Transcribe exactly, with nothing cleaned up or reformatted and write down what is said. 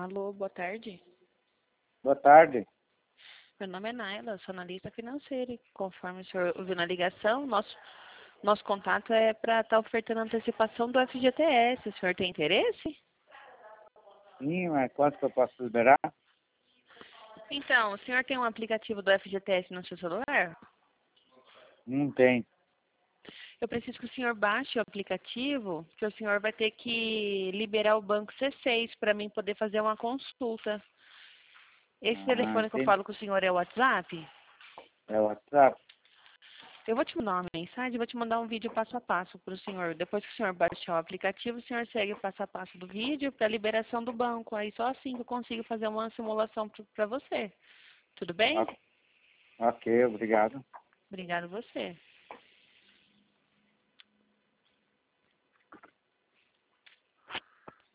Alô, boa tarde. Boa tarde. Meu nome é Naila, sou analista financeira. E conforme o senhor ouviu na ligação, nosso, nosso contato é para estar ofertando antecipação do F G T S. O senhor tem interesse? Sim, mas quanto que eu posso liberar? Então, o senhor tem um aplicativo do F G T S no seu celular? Não tem. Eu preciso que o senhor baixe o aplicativo, que o senhor vai ter que liberar o banco C seis para mim poder fazer uma consulta. Esse Ah, telefone que eu tem. falo com o senhor é o WhatsApp? É o WhatsApp? Eu vou te mandar uma mensagem, vou te mandar um vídeo passo a passo para o senhor. Depois que o senhor baixar o aplicativo, o senhor segue o passo a passo do vídeo para a liberação do banco. Aí só assim que eu consigo fazer uma simulação para você. Tudo bem? Ok, ok, obrigado. Obrigado a você.